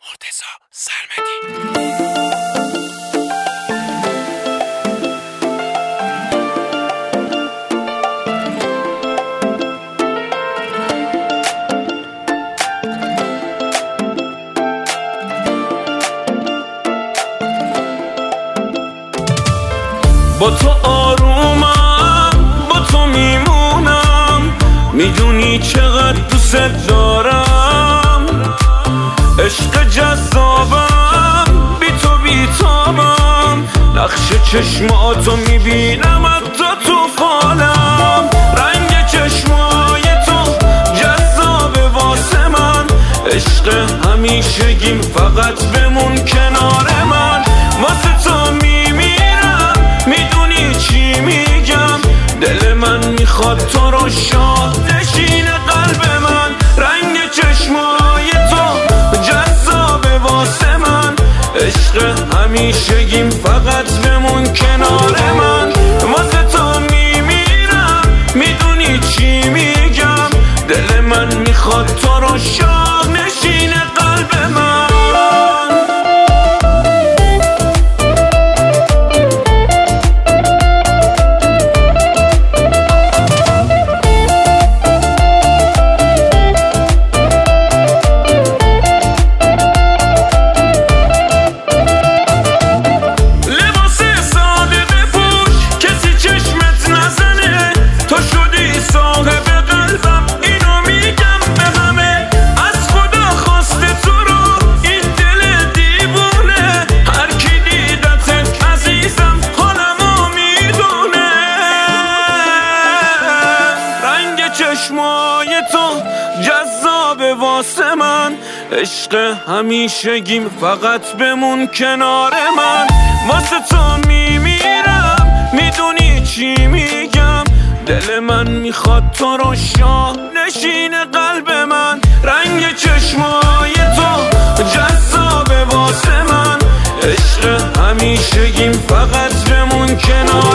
مرتضی سرمدی. با تو آرومم، با تو میمونم، میدونی چقدر دوست دارم. عشق جذابم، بی تو بیتابم، نقش چشماتو میبینم حتی تو فالم. رنگ چشمای تو جذابه واسه من، عشق همیشگیم فقط بمون کنار من. واسه تو میمیرم، میدونی چی میگم، دل من میخواد تو رو شاه نشین قلب من. رنگ چشمای تو جذابه واسه من، عشق همیشگیم فقط بمون کنار من. واسه تو میمیرم، میدونی چی میگم، دل من میخواد تو رو شاه نشین قلب من. چشمای تو جذابه واسه من، عشق همیشگیم فقط بمون کنار من. واسه تو میمیرم، میدونی چی میگم، دل من میخواد تو رو شاه نشین قلب من. رنگ چشمای تو جذابه واسه من، عشق همیشگیم فقط بمون کنار